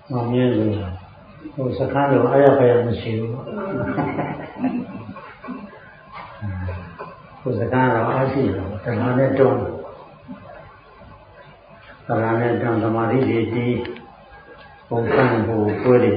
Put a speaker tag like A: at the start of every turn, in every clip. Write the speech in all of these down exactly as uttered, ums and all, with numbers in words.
A: မမြင်ဘူးဟိုစကားတော့အားရပါရမရှိဘူးဟိုစကားတော့အားရှိတယ်တရားနဲ့တွန်းတရားနဲ့တွန်းသမာဓိတွေဒီပုံစံကိုကိုယ်တွေ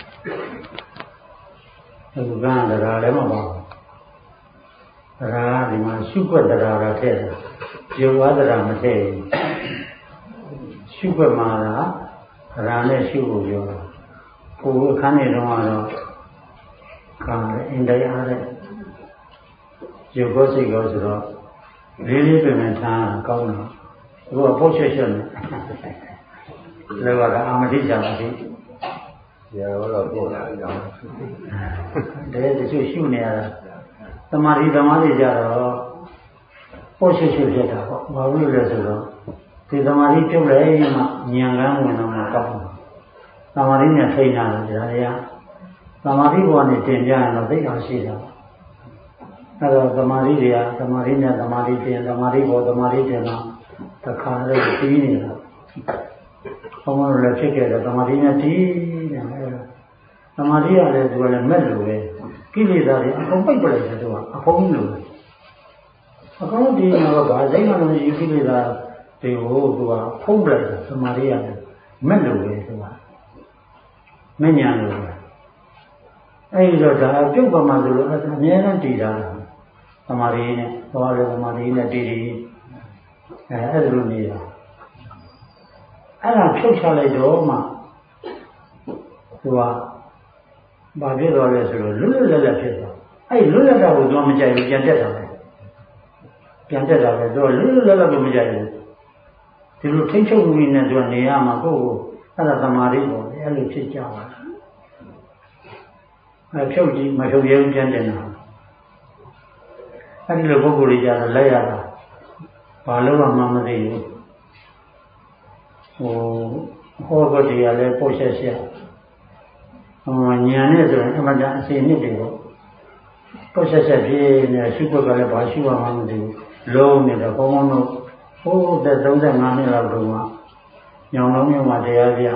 A: ဒီကံတရားလည်းမပါဘူးတရားဒီမှာရှုွက်တရားရထည့်တယ်ဇေဝတရားမထည့်ဘူးရှုွက်မှာလားတရားနဲ့ရှုဖို့ပြောတာကိုယ်အခန်းနေတော့ကတော့ကာအင်တရားတဲ့ရုပ်ကိုယ်စိတ်ကိုဆိုတော့လေးလေးပင်ပင်ထားကောင်းတယ်သူကပုတ်ချက်ချက်နဲ့လည်းကတော့အာမတိချာမရှိရတော့ပို့လာကြအောင်တဲ့တချို့ရှုနေရတာသမာဓိသမာဓိကြတော့ပုတ်ချက်ချက်ဖြစ်တာပေါ့ဘာလို့လဲဆိုတော့ဒီသမာဓိပြုတ်လိုက်မှဉာဏ်ကန်းဝင်တော့မှကောက်တယ်သမာဓိနဲ့ထိန်းတာလေဒါတွေကသမာဓိဘောနဲ့တင်ပြရင်တော့သိအောင်ရှိတာအဲတော့သမာဓိတွေကသမာဓိနဲ့သမာဓိတင်သမာဓိဘောသမာဓိတင်တော့တခါလေးပြီးနေတာဘုံမလို့လည်းဖြစ်ခဲ့တယ်သမာဓိနဲ့တီးနေတယ်သမာဓိကလည်းသူကလည်းမဲ့လို့ပဲကိလေသာတွေအကုန်ပိတ်ပလိုက်တယ်သူကအကုန်လို့အကုန်ဒီတော့ဗာစိတ်မှလည်းယူကိလေသာတွေကိုသူကဖုံးပလိုက်တယ်သမာဓိကလည်းမဲ့လို့ပဲသူကမဉဏ်လို့အဲဒီတော့ဒါပြုတ်ပါမှဆိုလို့အများနဲ့တည်တာသမာဓိနဲ့သွားတယ်သမာဓိနဲ့တည်တည်အဲအဲ့လိုနေတာအဲ့ဒါဖြုတ်ချလိုက်တော့မှသူကဘာဖြစ်သွားလဲဆိုတော့လွတ်လွတ်လပ်လပ်ဖြစ်သွားအဲ့လွတ်လပ်တာကိုသူကမကြိုက်ဘူးပြန်တက်တာပဲပြန်တက်တာပဲသူကလွတ်လွတ်လပ်လပ်ကိုမကြိုက်ဘူးဒီလိုထိတ်ချုပ်မှုနဲ့သူကနေရမှာကိုယ့်ကိုအဲ့ဒါသမာဓိပေါ့အဲ့လိုဖြစ်ကြပါအဲဖြုတ်ကြည့်မဖြုတ်ရဘူးပြန်တင်တာအဲ့ဒီလိုပုဂ္ဂိုလ်တွေကြတော့လက်ရတာဘာလို့မှမသိဘူးဟိုဟောကတရားလည်းပို့ဆက်ဆက်ဟိုညာနဲ့ဆိုရင်အမှန်တန်အစီအနှစ်တွေပေါ့ပို့ဆက်ဆက်ဖြစ်နေရှုပ်ကလည်းဘာရှုရမှမသိဘူးလုံးနေတော့ဘုံဘုံတို့ဟိုတဲ့သုံးဆယ်ငါးနှစ်လောက်တုန်းကညောင်လုံးမြို့မှာတရားပြ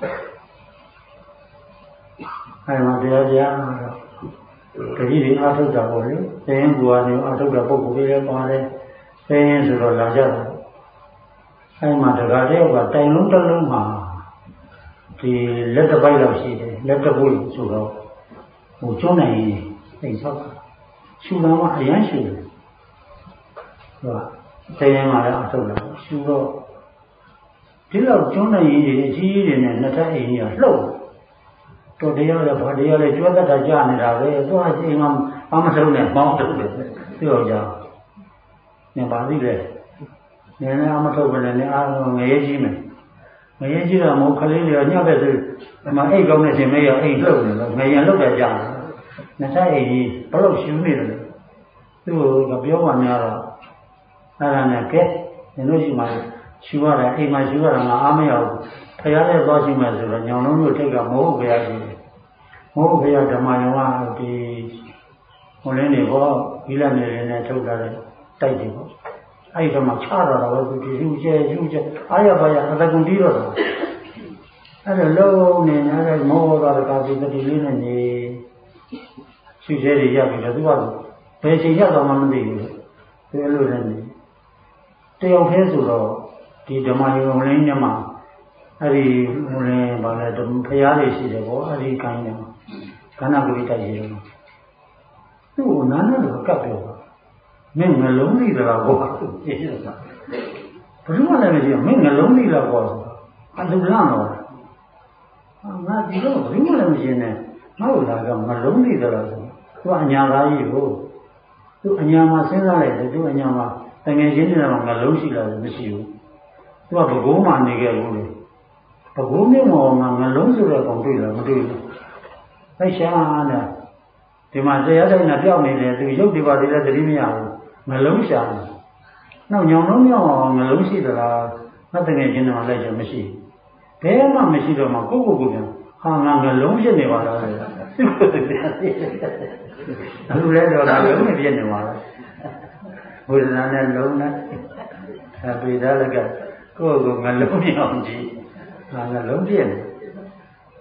A: အဲမှာတရားပြတော့တတိယအာထုတ်တာပေါ့လေသင်္ကူကနေအာထုတ်တာပုဂ္ဂိုလ်တွေလည်းပါတယ်သင်ဆိုတော့လာကြတာအဲမှာတကားတယောက်ကတိုင်လုံးတစ်လုံးမှာဒီလက်တစ်ပိုက်လောက်ရှိတယ်လက်တစ်ပုတ်ဆိုတော့ဟိုကျွန်းနိုင်ရင်အိမ်ဆောက်တာရှူလာမှအရန်ရှူတယ်ဟုတ်သင်မှာလည်းအာထုတ်တာရှူတော့ဒီလောက်ကျွန်းနိုင်ရင်ဒီအကြီးကြီးတွေနဲ့နှစ်ထပ်အိမ်ကြီးကလှုပ်တော်တရားလည်းဘာတရားလဲကျွတ်တတ်တာကြားနေတာပဲသူကအိမ်မှာဘာမဆုံးနဲ့ပေါင်းထုတ်တယ်ပြောကြနေပါသေးတယ်နည်းနည်းအမထုတ်ပဲနဲ့အားလုံးငရဲကြီးမယ်ငရဲကြီးတော့မဟုတ်ခလေးတွေကညက်ပဲဆိုဒီမှာအိတ်ကောင်းနေခြင်းမေးရအိတ်လှုပ်နေလို့ငရင်လှုပ်တယ်ကြားတယ်နှစ်ထပ်အိမ်ကြီးဘလို့ရှူနေတယ်သူကပြောမှများတော့အဲ့ဒါနဲ့ကဲဒီလိုရှိမှရှူရတယ်အိမ်မှာရှူရတာငါအားမရဘူးဖရားလည်းသွားရှိမှဆိုတော့ညောင်လုံးတို့ထိတ်ကမဟုတ်ဖရားရှိတယ်မဟုတ်ဖရားဓမ္မယုံကဒီဟိုလင်းနေပေါ့ဒီလက်နေနဲ့ထုတ်တာတဲ့တိုက်တယ်ပေါ့အဲ့ဒီမှာချတော့တော့သူဒီရှူကျဲရှူကျဲအားရပါရအတကုံတီးတော့တာအဲ့ဒါလုံးနေအဲ့ဒါမောသွားတဲ့ကာစီတတိလေးနဲ့နေရှူကျဲတွေရပြီတော့သူကဘယ်ချိန်ရောက်တော့မှမသိဘူးသူအဲ့လိုနဲ့နေတယောက်တည်းဆိုတော့ဒီဓမ္မယုံလင်းညမှာအဲ့ဒီဟိုလည်းဗာလဲဖရားလေးရှိတယ်ပေါ့အဲ့ဒီကိုင်းနေမှာခန္ဓာကိုယ်တိုက်ရှိတယ်သူ့ကိုနာနဲ့တော့ကပ်ပြောတာမင်းငလုံးလေးတလားပေါ့ပြည့်စုံတာဘယ်လိုမှလည်းမရှိဘူးမင်းငလုံးလေးလားပေါ့အလူလန့်တော့ငါဒီတော့ဘယ်မှလည်းမရှိနဲ့ငါ့ကိုလာကငလုံးလေးတလားဆိုသူကအညာသားကြီးကိုသူအညာမှာစဉ်းစားလိုက်တယ်သူအညာမှာတကယ်ရှင်းနေတာငလုံးရှိလားမရှိဘူးသူကဘကုံးမှနေခဲ့ဘူးလေဘကုံးမျိုးမောင်ငါငလုံးဆိုတဲ့ကောင်တွေ့လားမတွေ့ဘူးအဲရှာနဲ့ဒီမှာတရားတိုင်းနဲ့ပြောင်းနေတယ်သူရုပ်ဒီပါတွေလည်းသတိမရဘူးငလုံးရှာတယ်နောက်ညောင်လုံးမြောင်အောင်ငလုံးရှိသလားငါတကယ်ချင်းတော့လိုက်ချက်မရှိဘယ်မှမရှိတော့မှကိုကိုကိုပြန်ဟာငါငလုံးဖြစ်နေပါလားအခုလည်းတော့ဒါလုံးနဲ့ပြည့်နေပါလားဝေဒနာနဲ့လုံးနဲ့အပိဒါလကကိုယ့်ကိုငလုံးမြောင်ကြည့်ငါငလုံးပြည့်နေ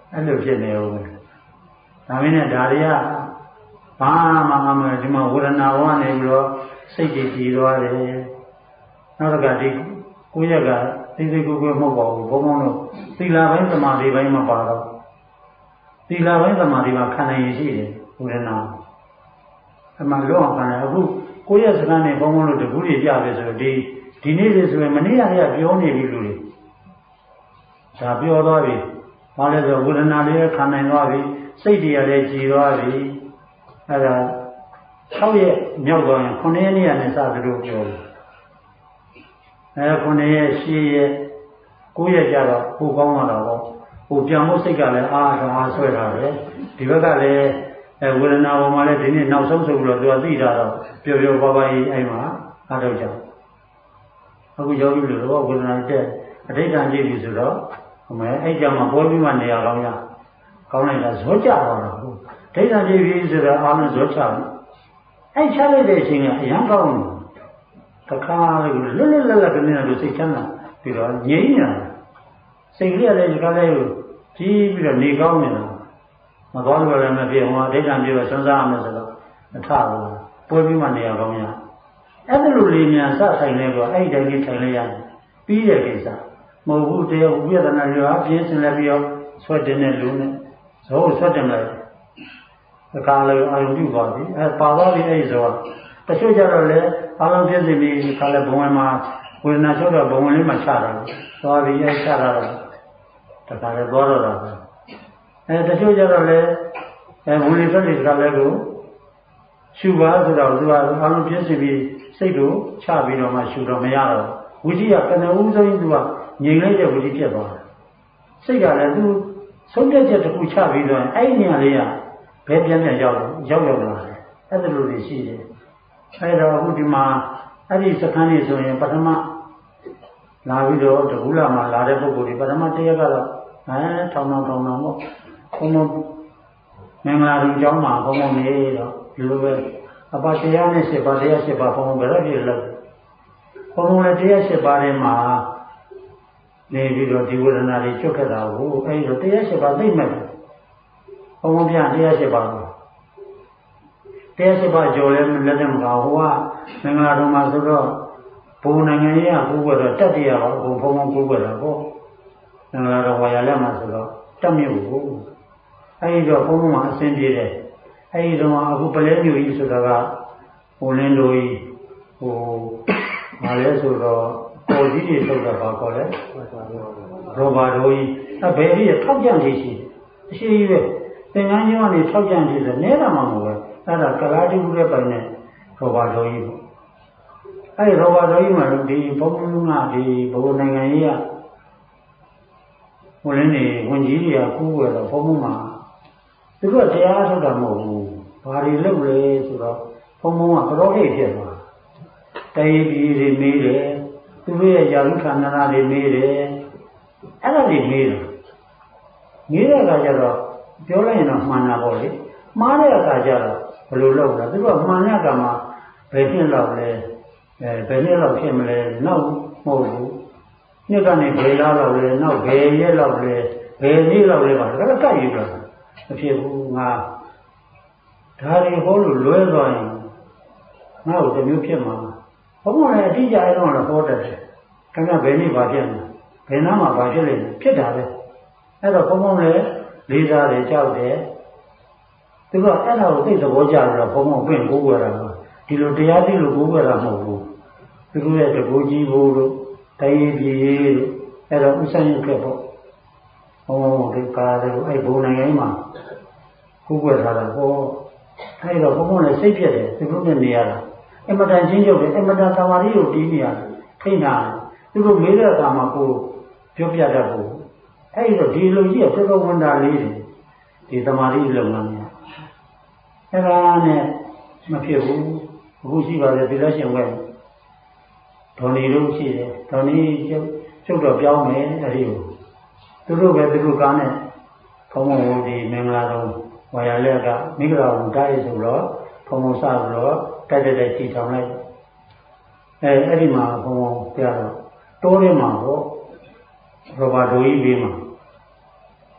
A: အဲ့လိုဖြစ်နေဦးမယ်ဒါမင်းနဲ့ဒါတွေကဘာမှမမှဒီမှာဝေဒနာဝနေပြီးတော့စိတ်ကြည်သွားတယ်နောက်တစ်ခါဒီကိုရက်ကသိသိကိုကိုမဟုတ်ပါဘူးဘုံဘုံတို့သီလပိုင်းသမာဓိပိုင်းမပါတော့သီလပိုင်းသမာဓိမှာခံနိုင်ရရှိတယ်ဝေဒနာအမှန်လုံးအောင်ခံရအခုကိုရက်စကားနဲ့ဘုံဘုံတို့တကူကြီးပြပြီဆိုတော့ဒီဒီနေ့လေးဆိုရင်မနေ့ကတည်းကပြောနေပြီလူတွေဒါပြောသွားပြီဘာလဲဆိုဝေဒနာလေးခံနိုင်သွားပြီစိတ်တွေကလည်းကြည်သွားပြီအဲဒါ၆ရက်မြောက်သွားရင်ခုနှစ်ရက်နေ့ကနေစသလိုပြောတယ်အဲခုနှစ်ရက်၈ရက်၉ရက်ကြတော့ဟိုကောင်းလာတော့ဟိုပြောင်းဖို့စိတ်ကလည်းအားအားဆွဲတာပဲဒီဘက်ကလည်းအဲဝေဒနာပေါ်မှာလည်းဒီနေ့နောက်ဆုံးဆိုပြီးတော့သူကသိတာတော့ပျော်ပျော်ပါးပါးကြီးအဲ့မှာအားထုတ်ကြအခုယောဂီတို့တော့ဝေဒနာတက်အဋ္ဌာန်ကြည့်ပြီဆိုတော့ဟိုမဲ့အဲ့ကြမှာပေါ်ပြီးမှနေရာကောင်းရကောင်းလိုက်တာဇောကြသွားတော့ဒိဋ္ဌာန်ကြည့်ပြီဆိုတော့အားလုံးဇောချပြီအဲ့ချလိုက်တဲ့အချိန်ကအရန်ကောင်းတယ်တခါလေလွတ်လွတ်လပ်လပ်ကနေတော့စိတ်ချမ်းသာပြီးတော့ငြိမ်းနေတာစိတ်ကလေးလည်းဒီကလေးကိုကြီးပြီးတော့နေကောင်းနေတာမသွားလို့လည်းမဖြစ်ဟောဒိဋ္ဌာန်ပြောဆွမ်းစားရမယ်ဆိုတော့အထဘူးပွဲပြီးမှနေရာကောင်းရအဲ့ဒါလိုလေးမြန်စဆိုင်လဲတော့အဲ့ဒီတိုင်းလေးထိုင်လိုက်ရတယ်ပြီးတဲ့ကိစ္စမဟုတ်ဘူးတရားဥပဒနာတွေအပြင်းစင်လည်းပြီးတော့ဆွတ်တင်တဲ့လူနဲ့ဇောဆွတ်တင်လိုက်အခါလည်းအာယုံပြုသွားပြီအဲပါသွားပြီအဲ့ဒီဇောတချို့ကြတော့လေအလုံးပြည့်စုံပြီခါလည်းဘုံဝင်မှာဝေဒနာချုပ်တော့ဘုံဝင်လေးမှာချတာသွားပြီးအဲ့ချတာတော့တခါလည်းသွားတော့တာအဲတချို့ကြတော့လေအဲဝင်လေးထွက်နေတဲ့ခါလည်းကိုရှုပါဆိုတော့သူကအလုံးပြည့်စုံပြီစိတ်ကိုချပြီးတော့မှရှုတော့မရတော့ဝိကြီးကကနဦးဆုံးသူကငြိမ်လိုက်တဲ့ဝိကြီးဖြစ်သွားတယ်စိတ်ကလည်းသူဆုံးဖြတ်ချက်တစ်ခုချပြီးတော့အဲ့ဒီနေရာလေးကဘယ်ပြန်ပြန်ရောက်ရောက်ရောက်လာတယ်အဲ့ဒါလိုတွေရှိတယ်အဲ့တော့အခုဒီမှာအဲ့ဒီစခန်းကြီးဆိုရင်ပထမလာပြီးတော့တကူလာမှာလာတဲ့ပုဂ္ဂိုလ်တွေပထမတစ်ရက်ကတော့အဲထောင်ထောင်ထောင်ထောင်ပေါ့ဘုံဘုံမင်္ဂလာတော်ကျောင်းမှာဘုံဘုံနေတော့ဒီလိုပဲအပါတရားနဲ့၈ပါးတရား၈ပါးဘုံဘုံဘယ်တော့ပြည့်လို့ဘုံဘုံလည်းတရား၈ပါးထဲမှာနေပြီးတော့ဒီဝေဒနာတွေကျွတ်ခဲ့တာကိုအဲဒီတော့တရား၈ပါးသိမ့်မဲ့ဘုံဘုံပြန်တရား၈ပါးတရား၈ပါးကြော်လဲလက်နဲ့မကောင်းဟိုကမင်္ဂလာတော်မှာဆိုတော့ဘုံနိုင်ငံရေးကကိုယ်ကတော့တတ်တရားပါဘုံဘုံဘုံကိုယ်ကတော့ပေါ့မင်္ဂလာတော်ဝါရလက်မှာဆိုတော့တတ်မြုပ်ကိုအဲဒီတော့ဘုံဘုံမှာအစင်းပြေးတယ်အဲဒီတော့အခုပလဲမျိုးကြီးဆိုတာကဟိုလင်းတို့ကြီးဟိုဘာလဲဆိုတော့ပေါ်ကြီးတွေထုတ်တာပါခေါ်လဲရောဘာတို့ကြီးအဘယ်ကြီးထောက်ကြံနေရှိအရှိကြီးပဲသင်္ကန်းကျောင်းကနေထောက်ကြံနေဆိုနဲတာမှမဟုတ်ပဲအဲ့ဒါကလားတိဘူးတဲ့ပိုင်နဲ့ရောဘာတို့ကြီးပေါ့အဲ့ဒီရောဘာတို့ကြီးမှာဒီဘုံဘုံကဒီဘုံနိုင်ငံကြီးကဟိုလင်းနေဝင်ကြီးတွေကကူးရတော့ဘုံဘုံမှာသူတို့တရားထုတ်တာမဟုတ်ဘူးဘာတွေလုပ်လဲဆိုတော့ဘုံဘုံကတော်အိတ်ဖြစ်သွားတိုင်းပြည်တွေမေးတယ်သူတို့ရဲ့ယာရုဌာနနာတွေမေးတယ်အဲ့ဒါတွေမေးတယ်မေးတဲ့အခါကျတော့ပြောလိုက်ရင်တော့မှန်တာပေါ့လေမှားတဲ့အခါကျတော့ဘယ်လိုလုပ်လဲသူကမှန်တဲ့အခါမှာဘယ်နှစ်လောက်လဲအဲဘယ်နှစ်လောက်ဖြစ်မလဲနောက်မဟုတ်ဘူးနှစ်ကနေဘယ်လောက်လောက်လဲနောက်ဘယ်ရက်လောက်လဲဘယ်နေ့လောက်လဲပါဒါကကတ်ယူတာမဖြစ်ဘူးငါဒါတွေဟောလို့လွဲသွားရင်ငါ့ကိုတစ်မျိုးဖြစ်မှာဘုံကလည်းအတိအကျအဲ့တော့လည်းဟောတတ်တယ်ခင်ဗျဘယ်နေ့ပါဖြစ်မှာဘယ်နားမှာပါဖြစ်လိမ့်မယ်ဖြစ်တာပဲအဲ့တော့ဘုံဘုံလည်းလေးစားတယ်ကြောက်တယ်သူကအဲ့ဒါကိုသိသဘောကျတော့ဘုံဘုံပြင်ကိုးကွယ်တာပါဒီလိုတရားသိလို့ကိုးကွယ်တာမဟုတ်ဘူးသူတို့ရဲ့တကူကြီးဘိုးတို့တိုင်းပြည်တို့အဲ့တော့ဥစ္စာရုပ်ခဲ့ပေါ့ဟောဒီကားတို့အဲ့ဘုံနိုင်ငံမှာကိုးကွယ်ထားတာဟောအဲ့တော့ဘုံဘုံလည်းစိတ်ပြည့်တယ်သူတို့နဲ့နေရတာအမတန်ချင်းချုပ်တယ်အမတန်သမာဓိကိုတီးနေရတယ်ထိတ်နာတယ်သူတို့မေးတဲ့အခါမှာကိုပြောပြတတ်ဖို့အဲ့တော့ဒီလိုကြီးကတော်တော်ဝန်တာလေးတယ်ဒီသမာဓိလုံငန်းများအဲ့ဒါနဲ့မဖြစ်ဘူးအခုရှိပါတယ်ဒီလက်ရှင်ဝဲဒေါ်နီတို့ရှိတယ်ဒေါ်နီကျုပ်ကျုပ်တော့ပြောင်းမယ်အဲ့ဒီကိုသူတို့ပဲသူတို့ကားနဲ့ဘုံဘုံဒီမင်္ဂလာတော်ဝါရလက်ကမိဂရာကိုတားရဆိုတော့ဘုံဘုံစပြီးတော့တက်တက်တက်ကြည်ထောင်လိုက်အဲအဲ့ဒီမှာဘုံဘုံပြတော့တိုးထဲမှာပေါ့ရောဘာဒိုကြီးဘေးမှာ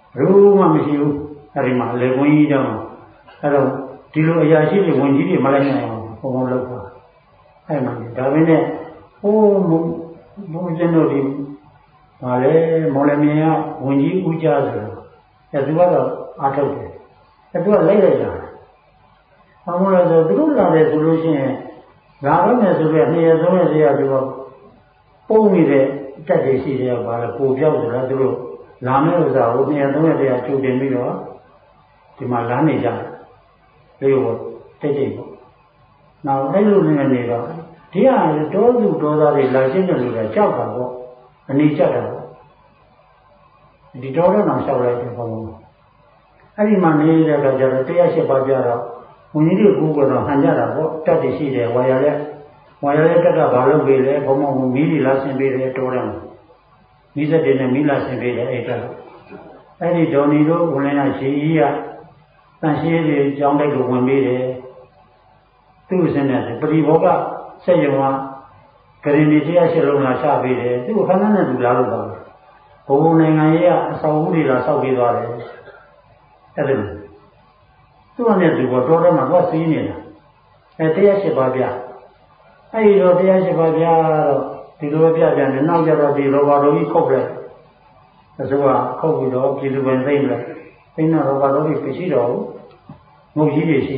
A: รู้มาไม่รู้อะไรมาเลยวันนี้จังอะไรดีรู้อยากชีวิตวันนี้ดีมาเลยไงผมบอกแล้วว่าไอ้มันแต่ไม่เนี่ยโอ้มุมมุมเจนโนดีมาเลยมอลเมียวันนี้อุจจาระแต่ดูว่าเราอาจจะแต่ดูว่าเล่เลยนะเอามาเลยดูรู้ละเลยดูรู้ใช่ไหมลาแล้วเนี่ยดูแบบนี้ดูแบบนี้ดูว่าปุ่มนี่เลยจัดเด็กสิเดียวมาแล้วกูเพี้ยวดูแล้วดูรู้ลาไม่รู้จะเอาเนี่ยดูแบบนี้จูดเด่นไม่รู้ที่มาล้านนี่จ้ะเรียกว่าเด็กๆnow အဲ့လိုနေနေတော့ဒီဟာတောစုတောသားတွေလာရှင်းတယ်လို့လည်းကြောက်တာပေါ့အနေကျက်တာပေါ့ဒီတောတော့တော့ရှောက်လိုက်တယ်ဘုံအဲ့ဒီမှာနေတဲ့အခါကျတော့တရားရှိပါကြတော့ဘုန်းကြီးတို့ကူကတော့ဟန်ကြတာပေါ့တက်တည်ရှိတယ်ဝါရရဲ့ဝါရရဲ့တက်ကဘာလုပ်ပေးလဲဘုံဘုံမီးလီလာဆင်ပေးတယ်တောတယ်မီးစက်တွေနဲ့မီးလာဆင်ပေးတယ်အဲ့ဒါအဲ့ဒီဒေါ်နီတို့ဝင်လာရှင်ကြီးကတန်ရှင်းတွေကြောင်းတိုက်ကိုဝင်ပေးတယ်သူ့စင်းနဲ့ပရိဘောကဆက်ရုံကဂရင်းဒီတရားရှိလုံးလာချပေးတယ်သူ့ခဏနဲ့သူလာလို့ပါဘုံနိုင်ငံရေးကအဆောင်ဦးတွေလာဆောက်ပေးသွားတယ်အဲ့ဒါသူ့အနေနဲ့သူကတော်တော်မှသွားစီးနေတာအဲတရားရှိပါဗျအဲ့ဒီတော့တရားရှိပါဗျတော့ဒီလိုပြပြန်တယ်နောက်ကြတော့ဒီရောဘာတော်ကြီးခုတ်လိုက်အစိုးရခုတ်ပြီးတော့ပြည်သူဝင်သိမ့်လိုက်သိမ့်တော့ရောဘာတော်ကြီးမရှိတော့ဘူးငုတ်ကြီးတွေရှိ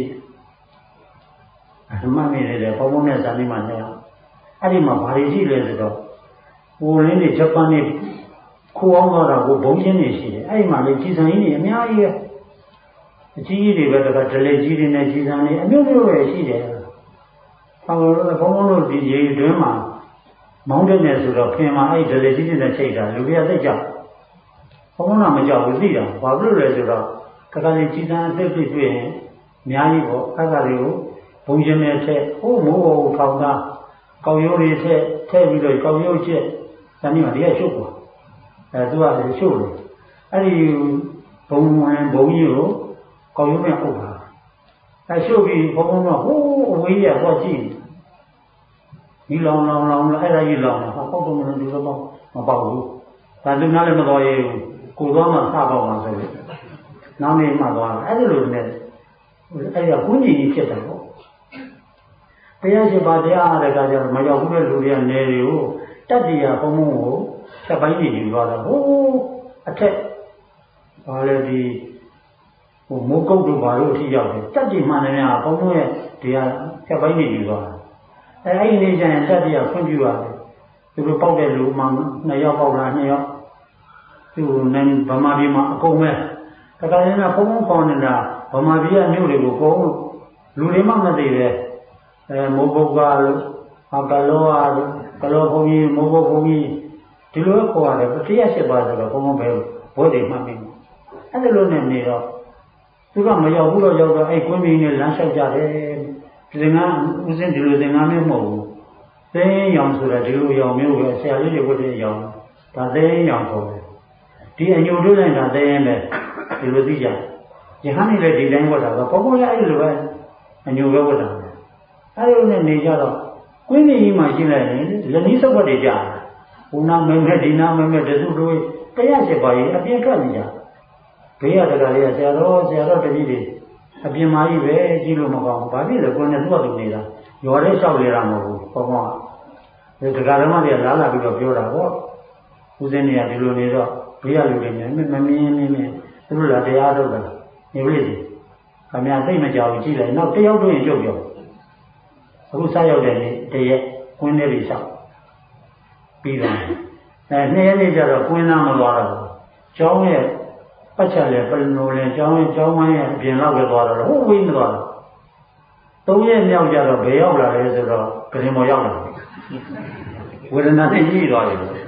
A: အမှန်မြင်တယ်ဘုံဘုံနဲ့ဇာတိမှနဲ့အဲ့ဒီမှာဘာတွေရှိလဲဆိုတော့ဟိုလင်းတွေဂျပန်တွေခိုးအောင်သွားတာကိုဘုံချင်းတွေရှိတယ်အဲ့ဒီမှာလေကြီးစံကြီးတွေအများကြီးပဲအကြီးကြီးတွေပဲတခါဒလေကြီးတွေနဲ့ကြီးစံတွေအမျိုးမျိုးပဲရှိတယ်ဟောလို့ဘုံဘုံတို့ဒီရေတွင်းမှာမောင်းတဲ့နယ်ဆိုတော့ခင်မှာအဲ့ဒီဒလေကြီးတွေနဲ့ချိန်တာလူတွေကသိကြဘုံဘုံကမကြောက်ဘူးသိတာဘာဖြစ်လို့လဲဆိုတော့တခါလေကြီးစံအသက်ပြည့်တွေ့ရင်အများကြီးပေါ့အဲ့ဒါတွေကိုဘုံရှင်နဲ့ထက်ဟိုးမိုးဘောထောင်သားကောက်ရိုးတွေထက်ထည့်ပြီးတော့ကောက်ရိုးချက်ဇာတိမှာဒီကရှုပ်သွားအဲသူကရှုပ်တယ်အဲ့ဒီဘုံဝင်ဘုံကြီးကိုကောက်ရိုးနဲ့အုပ်တာအဲရှုပ်ပြီးဘုံဘုံကဟိုးအဝေးကြီးကတော့ကြည့်ဒီလောင်လောင်လောင်အဲ့ဒါကြီးလောင်တာဟောတော့မလို့ဒီလိုတော့မပေါ့ဘူးဒါသူများလည်းမတော်ရဘူးကိုသွားမှစပေါ့မှာဆိုလို့နောက်နေ့မှသွားအဲ့ဒီလိုနဲ့အဲ့ဒါကုညီကြီးဖြစ်တယ်ပေါ့တရားရှိပါတရားအားတဲ့ကကြတော့မရောက်ဘူးတဲ့လူတွေကနေတွေကိုတတ္တိယဘုံဘုံကိုချက်ပိုင်းနေယူသွားတာဟိုးအထက်ဘာလဲဒီဟိုမိုးကုတ်တို့ဘာလို့အထိရောက်တယ်တတ္တိမှန်တယ်များဘုံဘုံရဲ့ဒီဟာချက်ပိုင်းနေယူသွားတာအဲအဲ့ဒီနေကျရင်တတ္တိယဖွင့်ပြရတယ်သူတို့ပေါက်တဲ့လူမှနှစ်ယောက်ပေါက်လာနှစ်ယောက်သူနိုင်ဗမာပြည်မှာအကုန်ပဲတခါရင်ကဘုံဘုံခေါ်နေတာဗမာပြည်ကမြို့တွေကိုကုန်လူတွေမှမသိပဲအဲမိုးကုတ်ကလို့ဟာကလောအားလို့ကလောဘုံကြီးမိုးကုတ်ဘုံကြီးဒီလိုခေါ်ရတယ်တရားရှိပါဆိုတော့ဘုံဘုံပဲဘိုးတွေမှတ်မိတယ်အဲ့ဒါလိုနဲ့နေတော့သူကမရောက်ဘူးတော့ရောက်တော့အဲ့ကွင်းမင်းနဲ့လမ်းလျှောက်ကြတယ်ဒီငါဦးစင်းဒီလိုသင်္ကန်းမျိုးမဟုတ်ဘူးသိန်းရောင်ဆိုတာဒီလိုရောင်မျိုးပဲဆရာလေးတွေဝတ်တဲ့ရောင်ဒါသိန်းရောင်ခေါ်တယ်ဒီအညိုတို့လိုက်တာသိန်းပဲဒီလိုသိကြရဟန်းနေလည်းဒီတိုင်းဝတ်တာကဘုံဘုံလည်းအဲ့လိုပဲအညိုပဲဝတ်တာအဲ့လိုနဲ့နေကြတော့ကွင်းကြီးမှရှင်းလိုက်ရင်လက်နီးစုပ်ဝတ်တွေကြာဘုနာမဲမဲဒီနာမဲမဲတစုတို့တရားရှိပါရင်အပြင်းထွက်နေကြဘေးရတကလေးကဆရာတော်ဆရာတော်တပည့်တွေအပြင်မာကြီးပဲကြည့်လို့မကောင်းဘူးဘာဖြစ်လဲကိုယ်နဲ့သူ့အတူနေတာရော်တဲ့လျှောက်လေတာမဟုတ်ဘူးဘောဘောဒီတကာဓမ္မတွေကလာလာပြီးတော့ပြောတာပေါ့ဦးစင်းတွေကဒီလိုနေတော့ဘေးရလူတွေမြင်မမြင်မြင်မြင်သူတို့လာတရားထုတ်တယ်နေပြီလေခင်ဗျာသိမကြောက်ကြည့်လိုက်နောက်တယောက်တို့ရင်ကြုတ်ပြောအခုစရောက်တဲ့နေ့တရက်ကွင်းထဲတွေဆောက်ပြီးတော့အဲနှစ်ရက်နေ့ကျတော့ကွင်းသားမသွားတော့ဘူးကျောင်းရဲ့ပတ်ချက်လေပလနိုလေကျောင်းရဲ့ကျောင်းဝင်းရဲ့အပြင်လောက်ပဲသွားတော့ဟိုဝေးမသွားတော့သုံးရက်မြောက်ကျတော့ဘယ်ရောက်လာလဲဆိုတော့ဂရင်မော်ရောက်လာဝေဒနာနဲ့ညှိသွားတယ်အဲ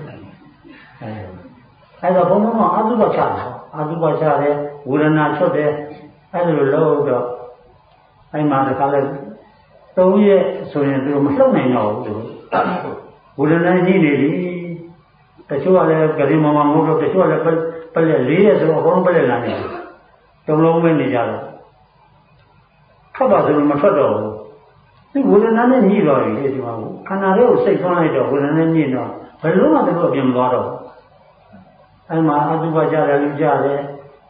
A: အဲ့တော့ဘုံဘုံကအတုပချတယ်အတုပချတယ်ဝေဒနာချွတ်တယ်အဲ့လိုလို့တော့အဲ့မှာတခါလဲသုံးရက်ဆိုရင်သူမလှုပ်နိုင်တော့ဘူးဘုရားနဲ့ညှိနေပြီတချို့ကလည်းဂရိမမမဟုတ်တော့တချို့ကလည်းပလက်လေးရက်ဆိုတော့အကုန်လုံးပလက်လာနေတယ်တုံလုံးပဲနေကြတော့ထွက်ပါဆိုလို့မထွက်တော့ဘူးသူဘုရားနဲ့ညှိတော့ပြီဒီမှာခန္ဓာလေးကိုစိတ်ဆွမ်းလိုက်တော့ဘုရားနဲ့ညှိတော့ဘယ်လုံးမှသူတို့အပြင်မသွားတော့အဲ့မှာအတုပကြတယ်လူကြတယ်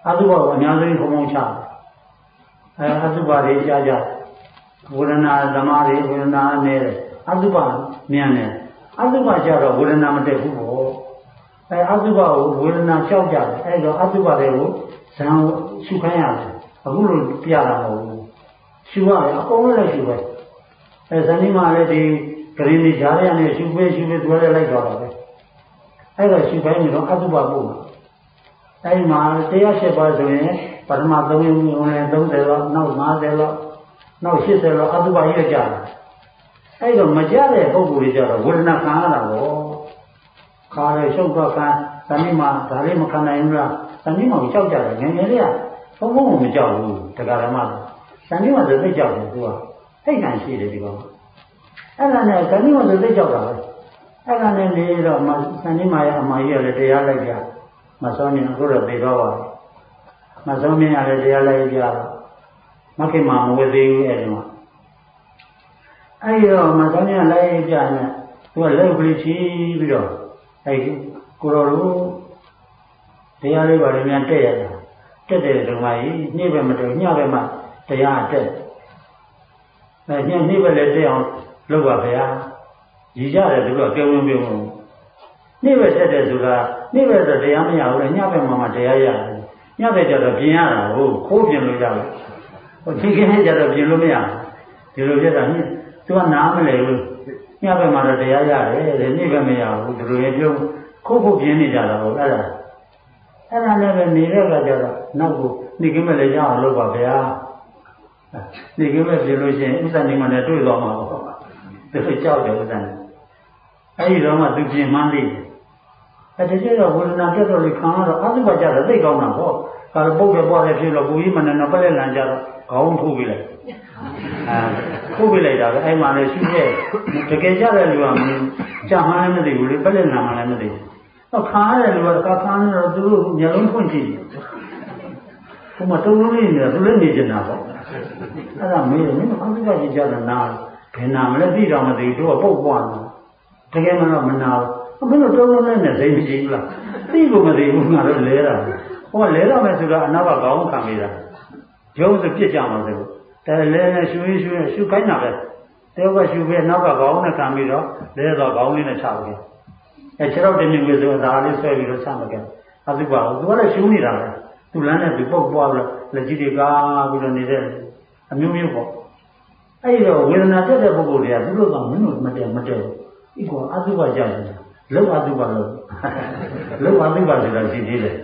A: အတုပကိုအများဆုံးခုံမောင်းချအဲအတုပတွေရှားကြဝေဒနာသမားတွေဝေဒနာအနေနဲ့အတုပမြန်တယ်အတုပကျတော့ဝေဒနာမတက်ဘူးပေါ့အဲအတုပကိုဝေဒနာကြောက်ကြတယ်အဲတော့အတုပတွေကိုဇံရှုခိုင်းရတယ်အခုလိုပြတာမဟုတ်ဘူးရှုရတယ်အကုန်လုံးလည်းရှုပဲအဲဇန်ဒီမှာလည်းဒီဂရင်းဒီဂျားရနဲ့ရှုပဲရှုပဲတွဲလဲလိုက်တော့တာပဲအဲတော့ရှုခိုင်းပြီးတော့အတုပပို့အဲဒီမှာတရားရှင်းပါဆိုရင်ပထမသုံးရုံဝင်သုံးဆယ်လောက်နောက်၅၀လောက်နောက်၈၀လောက်အတုပကြီးရကြတယ်အဲဒီတော့မကြတဲ့ပုဂ္ဂိုလ်တွေကြတော့ဝေဒနာခံရတာပေါ့ခါရဲရှုပ်တော့ခံဇန်ဒီမှာဒါလေးမခံနိုင်ဘူးလားဇန်ဒီမှာကြောက်ကြတယ်ငယ်ငယ်လေးကဘုံဘုံမကြောက်ဘူးတရားဓမ္မဇန်ဒီမှာသိကြောက်တယ်သူကထိတ်ခံရှိတယ်ဒီကောင်အဲ့ဒါနဲ့ဇန်ဒီမှာသိကြောက်တာပဲအဲ့ဒါနဲ့နေတော့ဇန်ဒီမှာရဲ့အမကြီးကလည်းတရားလိုက်ပြမစောမြင်အခုတော့သိတော့ပါမစောမြင်ရလည်းတရားလိုက်ပြတော့မခင်မှာမဝေသေးဘူးအဲ့ဒီမှာအဲ့ဒီတော့မစောမြင်လိုက်ပြနဲ့သူကလက်ပြီးချီးပြီးတော့အဲ့ကိုတော်တို့တရားလေးပါလေများတက်ရတာတက်တဲ့ဓမ္မကြီးနှိမ့်ပဲမတော်ညပဲမှတရားတက်အဲညနှိမ့်ပဲလည်းတက်အောင်လုပ်ပါဗျာရည်ကြတယ်သူကပြောင်းပြောင်းနှိမ့်ပဲတက်တယ်ဆိုတာနှိမ့်ပဲဆိုတရားမရဘူးလေညပဲမှမှတရားရတယ်ညပဲကြတော့ပြင်ရတာဟုတ်ခိုးပြင်လို့ရတယ်ဟိုဒီကနေ့ကြတော့ပြင်လို့မရဘူးဒီလိုပြတာနှိမ့်သူကနားမလဲဘူးညပဲမှတော့တရားရတယ်လေနှိမ့်ပဲမရဘူးဒီလိုရင်ပြုံးခိုးဖို့ပြင်နေကြတာဟုတ်အဲ့ဒါအဲ့ဒါလည်းပဲနေတဲ့ကကြတော့နောက်ကိုနေကင်းမဲ့လည်းရအောင်လုပ်ပါဗျာနေကင်းမဲ့ပြင်လို့ရှိရင်ဥစ္စာနေမှလည်းတွေ့သွားမှာပေါ့သူကြောက်တယ်ဥစ္စာနေအဲ့ဒီတော့မှသူပြင်မှန်းလိမ့်တယ်အဲ့ဒီကျတော့ဝေဒနာပြတ်တော့လေခံရတော့အသုဘကြတော့သိကောင်းတာပေါ့ဒါတော့ပုတ်တယ်ပွားတယ်ဖြစ်လို့ကိုကြီးမနဲ့တော့ပလက်လန်ကြတော့ခေါင်းထိုးပြလိုက်အဲထိုးပြလိုက်တာပဲအဲ့မှလည်းရှိရဲ့တကယ်ကြတဲ့လူကကြာမှန်းလည်းမသိဘူးလေပလက်လန်မှလည်းမသိဘူးတော့ခါရတဲ့လူကခါနေတော့သူတို့မျက်လုံးဖွင့်ကြည့်တယ်ဘုမတုံးလုံးလေးနေတာသူလည်းနေနေတာပေါ့အဲ့ဒါမေးတယ်မင်းအသုဘကြီးကြတော့နားဘယ်နာမလဲသိတော့မသိဘူးသူကပုတ်ပွားနေတကယ်မှတော့မနာဘူးဘယ်လိုတုံးလုံးလေးနဲ့သိမကြည့်ဘူးလားသိလို့မသိဘူးငါတို့လဲတာဟိုကလဲတော့မယ်ဆိုတော့အနောက်ကခေါင်းခံမိတာရုံးစပြစ်ကြမှာဆိုတယ်လဲနဲ့ရှူရင်းရှူရင်းရှူခိုင်းတာပဲတဲကရှူပြီးနောက်ကခေါင်းနဲ့ခံပြီးတော့လဲတော့ခေါင်းလေးနဲ့ချပြီးအဲခြေတော့တင်နေပြီဆိုတော့ဒါလေးဆွဲပြီးတော့ချမှာကဲအသုဘသူကလည်းရှူနေတာပဲသူလမ်းနဲ့သူပုတ်ပွားပြီးလက်ကြီးတွေကားပြီးတော့နေတဲ့အမျိုးမျိုးပေါ့အဲ့ဒီတော့ဝေဒနာတက်တဲ့ပုဂ္ဂိုလ်တွေကသူတို့ကမင်းတို့မတည့်မတည့်ဘူးဒီကအသုဘကြတယ်လောက်အသုဘလို့လောက်အသုဘဆိုတာရှိသေးတယ်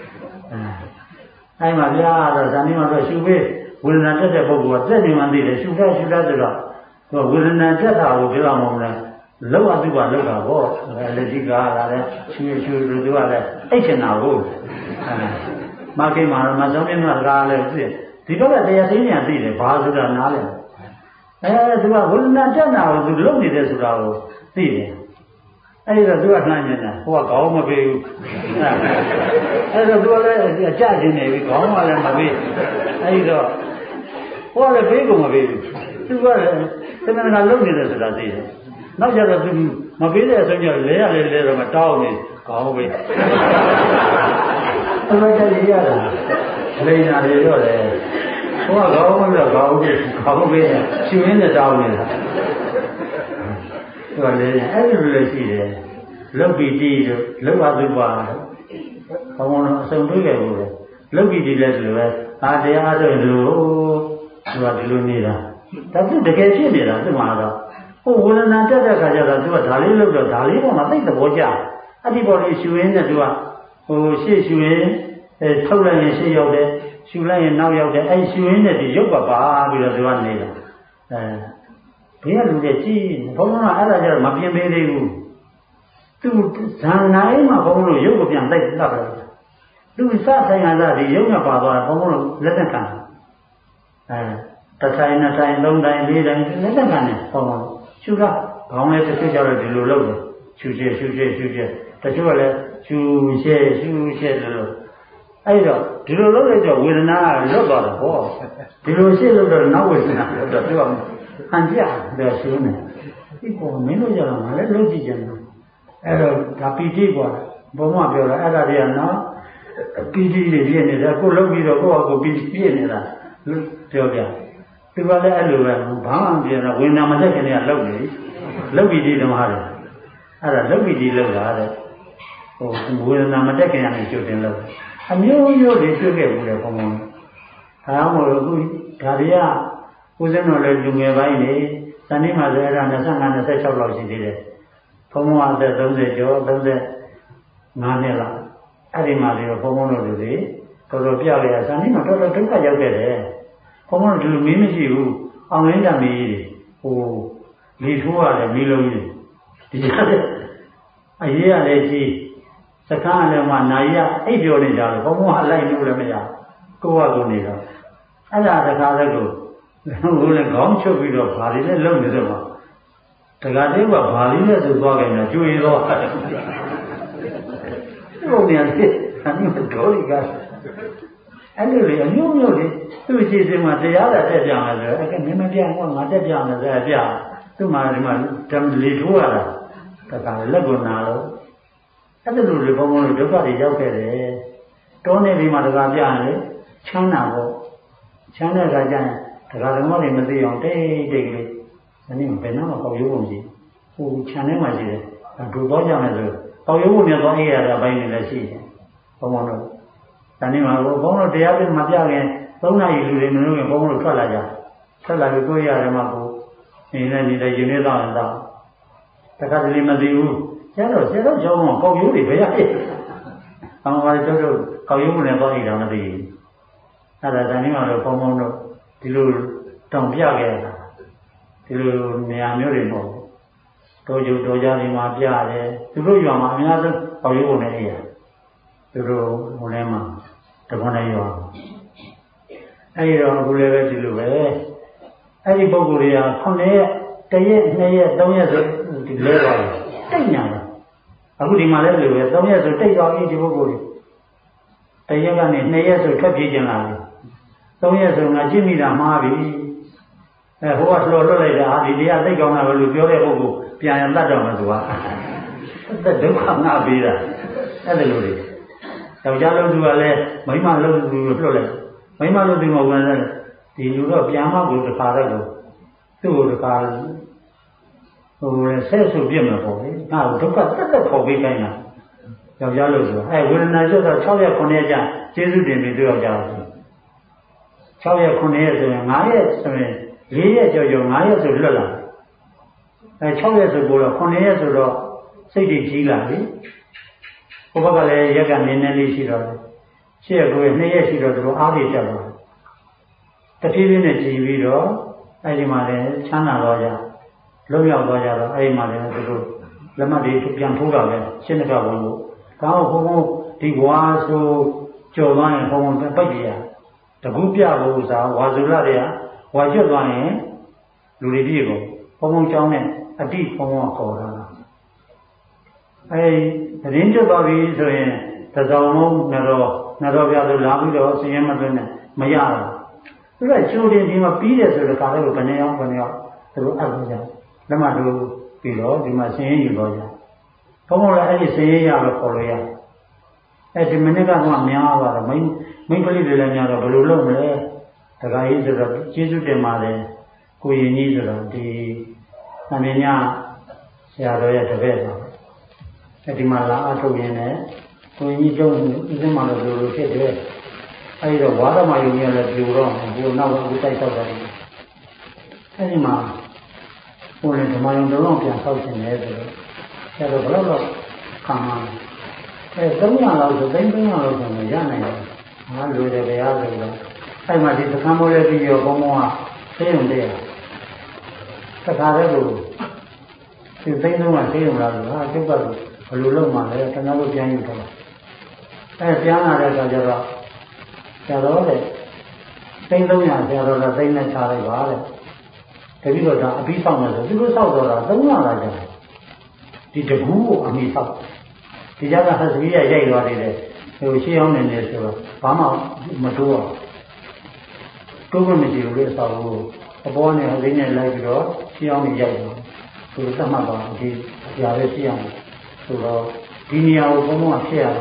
A: အဲအဲ့မှာဗျာတော့ဇာတိမှာတော့ရှုပေးဝေဒနာတက်တဲ့ပုဂ္ဂိုလ်ကတက်နေမှသိတယ်ရှုတတ်ရှုတတ်ဆိုတော့သူကဝေဒနာတက်တာကိုပြောအောင်မလားလောက်အသုဘလောက်တာပေါ့လက်ကြီးကားလာတယ်ရှုရှုသူကလည်းအိတ်ချင်တာကိုအဲမကိမှာတော့မဆုံးမြတ်ကကားလည်းသိဒီတော့တရားသိဉာဏ်သိတယ်ဘာဆိုတာနားလဲအဲသူကဝေဒနာတက်တာကိုသူလုံနေတယ်ဆိုတာကိုသိတယ်အဲ့ဒီတော့သူကနှမ်းနေတာဟိုကခေါင်းမပေးဘူးအဲ့တော့သူကလည်းအကြကျင်နေပြီခေါင်းကလည်းမပေးအဲ့ဒီတော့ဟိုကလည်းပေးကုန်မပေးဘူးသူကလည်းတမန်ကလုံနေတယ်ဆိုတာသိတယ်နောက်ကျတော့သူမပေးတဲ့အဆုံးကျလဲရလဲလဲတော့မတောင်းနေခေါင်းပေးအမတည်းရတာလိန်နာတွေတော့လေဟိုကခေါင်းမလို့ခေါင်းပေးခေါင်းပေးရှင်ရင်းနဲ့တောင်းနေတာသူကလည်းအဲ့ဒီလိုလည်းရှိတယ်လုတ်ပီတိတို့လုတ်အသုပါဘောင်းလုံးအစုံတွေ့ခဲ့ဘူးလေလုတ်ပီတိလည်းဆိုလိုပဲအာတရားဆိုလို့သူကဒီလိုနေတာဒါသူတကယ်ဖြစ်နေတာသူမှတော့ဟိုဝေဒနာတက်တဲ့ခါကျတော့သူကဒါလေးလုတ်တော့ဒါလေးပေါ်မှာသိတဲ့ဘောကြအဲ့ဒီပေါ်လေးရှူရင်းနဲ့သူကဟိုရှေ့ရှူရင်းအဲထုတ်လိုက်ရင်ရှေ့ရောက်တယ်ရှူလိုက်ရင်နောက်ရောက်တယ်အဲ့ရှူရင်းနဲ့ဒီရုပ်ကပါပြီးတော့သူကနေတာအဲဘယ်ကလူတွေကြည့်ဘုန်းတော်ကအဲ့ဒါကြတော့မပြင်းပေးသေးဘူးသူဇန်နိုင်မှာဘုန်းတော်ရုပ်ကိုပြန်တိုက်တတ်တယ်သူစဆိုင်ရတာဒီရုပ်ကပါသွားဘုန်းတော်လက်သက်ခံအဲတစ်ဆိုင်နှစ်ဆိုင်သုံးဆိုင်လေးဆိုင်လက်သက်ခံနေဘုန်းတော်ရှူတာခေါင်းလေးတစ်ခုကြတော့ဒီလိုလုပ်တယ်ရှူချေရှူချေရှူချေတချို့ကလည်းရှူချေရှူချေလို့အဲ့တော့ဒီလိုလုပ်လိုက်တော့ဝေဒနာကလွတ်သွားတယ်ဟောဒီလိုရှေ့လို့တော့နောက်ဝေဒနာလွတ်တော့သူကဟန်ကြတယ်ရှင်းနေဒီပေါ်မင်းတို့ကြတော့ငါလည်းလုပ်ကြည့်ကြတယ်အဲ့တော့ဒါပီတိကွာဘုံမပြောတာအဲ့ဒါတွေကနော်ပီတိတွေပြည့်နေတာကိုလုံးပြီးတော့ကိုယ့်အကိုပီတိပြည့်နေတာပြောပြသူကလည်းအဲ့လိုပဲဘာမှမပြောတော့ဝိညာဉ်မတက်ခင်ကလှုပ်နေလှုပ်ပြီးဒီဓမ္မတွေအဲ့ဒါလှုပ်ပြီးဒီလှုပ်တာတဲ့ဟိုဝိညာဉ်မတက်ခင်ကနေကျုပ်တင်လို့အမျိုးမျိုးတွေတွေ့ခဲ့ဘူးလေဘုံဘုံဒါမှမဟုတ်အခုဒါတွေကဦးဇင်းတော်လည်းလူငယ်ပိုင်းနေဇာတိမှာဆိုအဲ့ဒါ၂၅ ၂၆လောက်ရှိသေးတယ်ဘုံဘုံအသက်၃၀ကျော်၃၅နှစ်လောက်အဲ့ဒီမှာဒီဘုံဘုံတို့လူတွေတော်တော်ပြရဇာတိမှာတော်တော်ဒုက္ခရောက်ခဲ့တယ်ဘုံဘုံတို့လူမင်းမရှိဘူးအောင်လင်းတမီးကြီးဟိုလီထိုးရတယ်မီးလုံးကြီးဒီကြတဲ့အရေးရလည်းကြီးစကားလည်းမှနိုင်ရအိပ်ပြောနေကြတယ်ဘုံဘုံအလိုက်လို့လည်းမရကိုယ့်ဟာကိုယ်နေတော့အဲ့ဒါတခါတည်းကိုဘုံလည်းခေါင်းချုပ်ပြီးတော့ဘာလေးလဲလုံနေတော့တခါတည်းကဘာလေးလဲဆိုသွားကြတယ်ကျွေးတော့ဘုံနေတယ်အမျိုးတော်ရီကအဲ့လိုလေအမျိုးမျိုးလေသူ့အခြေစမှာတရားတာတက်ပြမယ်ဆိုတော့အဲ့ကမင်းမပြတော့ငါတက်ပြမယ်ဆိုရပြသူ့မှာဒီမှာလေထိုးရတာတခါလက်ကိုနာတော့အဲ့လိုလေဘုံဘုံတို့ဒုက္ခတွေရောက်ခဲ့တယ်တောနေဒီမှာတခါပြရင်လေချမ်းသာပေါ့ချမ်းတဲ့ခါကျရင်တခါတော့လည်းမသိအောင်တိတ်တိတ်ကလေးဒီနေ့ဘယ်နှမပေါရုံးပုံကြီးဟိုခြံထဲမှာရှိတယ်ဒူတော့ကြမယ်ဆိုပေါရုံးပုံမြတ်သွားအေးရတာဘိုင်းနေလည်းရှိတယ်ဘုံဘုံတို့ဒီနေ့မှာဘုံဘုံတို့တရားပြမပြခင်သုံးနာရီလူတွေမလို့ရင်ဘုံဘုံတို့ထွက်လာကြထွက်လာပြီးကိုယ်ရတယ်မှာကိုနေနေနေတဲ့ယူနေတော့တော့တခါတလေမသိဘူးကျတော့ဆရာတော်ကျောင်းကပေါရုံးတွေဘယ်ရလဲအောင်ပါကျောင်းတို့ပေါရုံးနဲ့သွားနေတာမသိဘူးအဲ့ဒါဒီနေ့မှာတော့ဘုံဘုံတို့ဒီလိုတောင်ပြခဲ့တာဒီလိုနေရာမျိုးတွေပေါ့တော်ကျူတော်ကြဒီမှာပြတယ်သူတို့ရွာမှာအများဆုံးပေါရုံးကုန်နေရသူတို့ဟိုထဲမှာတခွန်းနဲ့ရွာအဲ့ဒီတော့အခုလည်းပဲဒီလိုပဲအဲ့ဒီပုဂ္ဂိုလ်တွေကခုနှစ်ရက်တရက်နှစ်ရက်သုံးရက်ဆိုဒီလဲသွားတယ်တိတ်ညာတယ်အခုဒီမှာလည်းလိုပဲသုံးရက်ဆိုတိတ်သွားပြီဒီပုဂ္ဂိုလ်တွေတရက်ကနေနှစ်ရက်ဆိုထွက်ပြေးကျင်လာတယ်သုံးရက်ဆိုငါကြည့်မိတာမှားပြီအဲဟိုကလှော်လွတ်လိုက်တာဟာဒီတရားသိကောင်းတာပဲလို့ပြောတဲ့ပုဂ္ဂိုလ်ပြန်ရတတ်တော့မှသူကသက်ဒုက္ခငါပေးတာအဲ့ဒါလိုတွေယောက်ျားလုံးသူကလည်းမိန်းမလုံးသူကိုလွတ်လိုက်မိန်းမလုံးသူကဝင်လာဒီလူတော့ပြန်မကိုတခါတည်းကိုသူ့ကိုတခါဟိုဆဲဆိုပြစ်မှာပေါ့လေငါ့ကိုဒုက္ခတက်တက်ခေါ်ပေးခိုင်းတာယောက်ျားလုံးဆိုအဲဝေဒနာကျတော့၆ရက်ခုနှစ်ရက်ကြာကျေးဇူးတင်ပြီးသူယောက်ျားဆို၆ရက်ခုနှစ်ရက်ဆိုရင်၅ရက်ဆိုရင်၄ရက်ကြော်ကြော်၅ရက်ဆိုလွတ်လာအဲ၆ရက်ဆိုပို့တော့ခုနှစ်ရက်ဆိုတော့စိတ်တွေကြီးလာပြီဘုဘကလည်းရက်ကနေနေလေးရှိတော့ရှေ့ကနှစ်ရက်ရှိတော့သူတို့အားတွေတက်သွားတဖြည်းဖြည်းနဲ့ကြည်ပြီးတော့အဲဒီမှာလည်းချမ်းသာတော့ကြလွတ်မြောက်တော့ကြတော့အဲဒီမှာလည်းသူတို့လက်မှတ်တွေပြန်ထိုးတာပဲရှင်းတဲ့ဝန်ကိုဒါတော့ဘုံဘုံဒီဝါဆိုကြော်သွားရင်ဘုံဘုံပိတ်ပြရတကူပြဖို့ဥစားဝါဇုလတွေကဝါကျွတ်သွားရင်လူတွေပြည့်ကုန်ဘုံဘုံကြောင်းနဲ့အတိဘုံဘုံခေါ်တာအဲဒီသတင်းကျွတ်သွားပြီဆိုရင်တစောင်းလုံးနတော်နတော်ပြဆိုလာပြီးတော့ဆင်းရဲမသွင်းနဲ့မရဘူးသူကချိုးတင်ဒီမှာပြီးတယ်ဆိုတော့ကာလည်းဘယ်နှယောက်ဘယ်နှယောက်သူတို့အပ်ကြလက်မှတ်တို့ပြီးတော့ဒီမှာဆင်းရဲယူတော့ကြဘုံဘုံလည်းအဲ့ဒီဆင်းရဲရတော့ခေါ်လို့ရအဲဒီမနစ်ကတော့များသွားတော့မိန်းမိန်းကလေးတွေလည်းများတော့ဘယ်လိုလုပ်မလဲတခါကြီးဆိုတော့ကျေးဇူးတင်ပါတယ်ကိုရင်ကြီးဆိုတော့ဒီအမင်းညဆရာတော်ရဲ့တပည့်ပါအဲဒီမှာလာအထုတ်ရင်းနဲ့ကိုရင်ကြီးကျုံးဥစဉ်မှာတော့ဘယ်လိုဖြစ်တယ်အဲဒီတော့ဝါဒမယုံရလည်းပြိုတော့ဘိုးနောက်အခုတိုက်ဆောက်တာအဲဒီမှာဟိုလည်းဓမ္မယုံတော်ပြန်ဆောက်ခြင်းလေဆိုတော့ဆရာတော်ဘယ်လောက်တော့ခံမှာအဲသုံးရာလောက်ဆိုသိန်းသုံးရာလောက်ဆိုရင်ရနိုင်တယ်ငါလိုတယ်တရားဆိုတော့အဲ့မှာဒီသခမ်းမိုးလေးပြီးရောဘုံဘုံကသိရုံတည်းတခါတည်းကိုဒီသိန်းသုံးရာသိရုံလာလို့ဟာကျုပ်ကဘယ်လိုလုပ်မှလဲခဏလို့ပြန်ယူတော့အဲပြန်လာတဲ့အခါကျတော့ဆရာတော်တဲ့သိန်းသုံးရာဆရာတော်ကသိန်းနဲ့ချလိုက်ပါတဲ့တတိတော့ဒါအပြီးဆောင်မယ်ဆိုသူတို့ဆောက်တော့တာသုံးရာလာကြတယ်ဒီတကူကိုအမိဆောက်ဒီကြကဟစကြီးရရိုက်သွားနေတယ်ဟိုရှေးအောင်နေနေဆိုတော့ဘာမှမတိုးအောင်တိုးမမရှိဘူးလေအဆောက်ကိုအပေါ်နဲ့ဟစကြီးနဲ့လိုက်ပြီးတော့ရှေးအောင်နေရိုက်သွားသူသတ်မှတ်သွားဒီຢာလေးရှေးအောင်ဆိုတော့ဒီနေရာကိုဘုံဘုံကဖြစ်ရတာ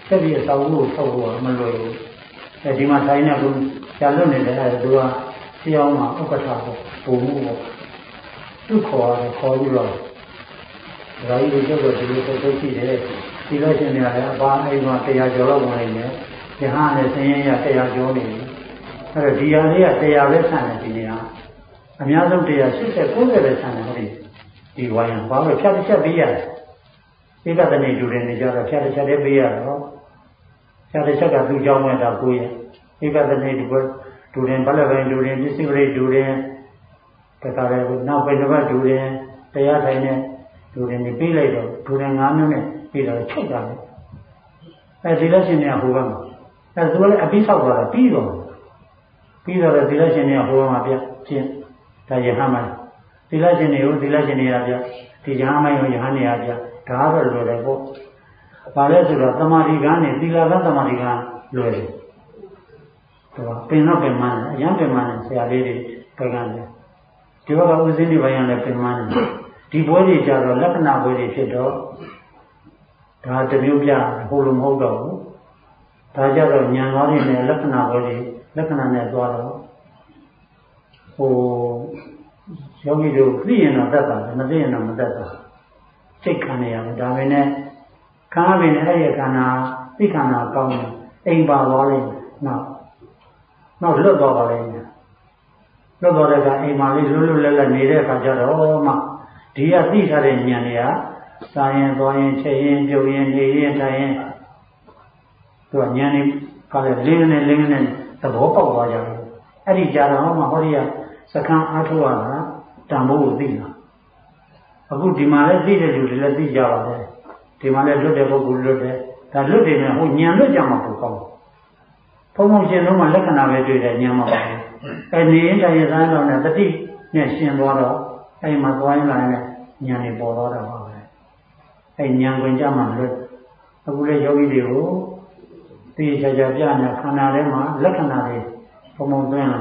A: ဆက်ပြီးအစာအုပ်ကိုထုတ်ဖို့မလွယ်ဘူးအဲဒီမှာထိုင်နေကူကြာလွတ်နေတယ်အဲသူကတရားအောင်မှာဥက္ကဋ္ဌပေါ့ပုံမှုပေါ့သူ့ခေါ်ရတယ်ခေါ်ပြီးတော့ဒါကြီးတို့တော့ဒီလိုပုတ်ပုတ်ရှိတယ်ဒီလိုရှင်များလည်းအပါအိမ်မှာတရားကျော်လောက်ဝင်နေတယ်ယဟန်နဲ့ဆင်းရဲရတရားကျော်နေတယ်အဲ့တော့ဒီဟာလေးကတရားပဲဆန်တယ်ဒီနေရာအများဆုံးတရား၈၀ ၉၀ပဲဆန်တယ်ဟုတ်ပြီဒီဝိုင်းဘာလို့ဖြတ်တစ်ချက်ပေးရတယ်ဧကတနေတူတယ်နေကြတော့ဖြတ်တစ်ချက်လေးပေးရတော့ဖြတ်တစ်ချက်ကသူ့ကြောင်းမဲ့တာကိုရဧကတနေတူတူတယ်ဘလဘယ်တူတယ်ပစ္စည်းပရိတူတယ်တခါလေနောက်ပဲတစ်ပတ်တူတယ်တရားထိုင်နေတူတယ်နေပြီးလိုက်တော့တူတယ်၅မျိုးနဲ့ပြီးတော့ချုပ်တာလေအဲဒီလက်ရှင်တွေကဟိုဘက်မှာအဲသူကလည်းအပြီးဆောက်သွားတာပြီးတော့ပြီးတော့ဒီလက်ရှင်တွေကဟိုဘက်မှာပြကျင်းဒါယဟန်မိုင်းဒီလက်ရှင်တွေကိုဒီလက်ရှင်တွေကပြဒီယဟန်မိုင်းကိုယဟန်တွေကပြဒါတော့လွယ်တယ်ပေါ့ဘာလဲဆိုတော့သမာဓိကနဲ့သီလကသမာဓိကလွယ်တယ်ဟိုပင်တော့ပင်မန်းတယ်အရန်ပင်မန်းတယ်ဆရာလေးတွေပယ်ကန်းတယ်ဒီဘက်ကဦးစင်းတွေပိုင်းလည်းပင်မန်းတယ်ဒီပွဲတွေကြတော့လက္ခဏာပွဲတွေဖြစ်တော့ဒါတမျိုးပြဟိုလိုမဟုတ်တော့ဘူးဒါကြတော့ဉာဏ်သွားတွေနဲ့လက္ခဏာပွဲတွေလက္ခဏာနဲ့သွားတော့ဟိုယောဂီတို့သိရင်တော့တတ်တာမသိရင်တော့မတတ်တာစိတ်ခံနေရမယ်ဒါပေမဲ့ခန္ဓာပင်နဲ့အဲ့ဒီခန္ဓာသိခန္ဓာကောင်းတယ်အိမ်ပါသွားလိမ့်မယ်နောက်နောက်လွတ်သွားပါလိမ့်မယ်လွတ်သွားတဲ့ကအိမ်မှာလေးလွတ်လွတ်လပ်လပ်နေတဲ့အခါကျတော့မှဒီကသိထားတဲ့ဉာဏ်တွေကစာရင်သွားရင်ချက်ရင်ပြုတ်ရင်နေရင်ထိုင်ရင်သူကဉာဏ်တွေကလည်းလင်းနေလင်းနေသဘောပေါက်သွားကြတယ်အဲ့ဒီကြတော့မှဟောဒီကစကံအားထုတ်ရတာတန်ဖိုးကိုသိတာအခုဒီမှာလည်းသိတဲ့လူတွေလည်းသိကြပါပဲဒီမှာလည်းလွတ်တဲ့ပုဂ္ဂိုလ်လွတ်တယ်ဒါလွတ်တယ်နဲ့ဟိုဉာဏ်လွတ်ကြမှာကိုကောင်းဘုံဘုံရှင်လုံးမှာလက္ခဏာပဲတွေ့တယ်ဉာဏ်မှာပါအဲနေရင်တိုင်ရသားတော့နဲ့တတိနဲ့ရှင်သွားတော့အဲ့မှာသွားရင်လာရင်ဉာဏ်တွေပေါ်တော့တာပါပဲအဲ့ဉာဏ်ဝင်ကြမှာလွတ်အခုလေယောဂီတွေကိုသိချာချာပြညာခန္ဓာထဲမှာလက္ခဏာတွေဘုံဘုံသွင်းလာ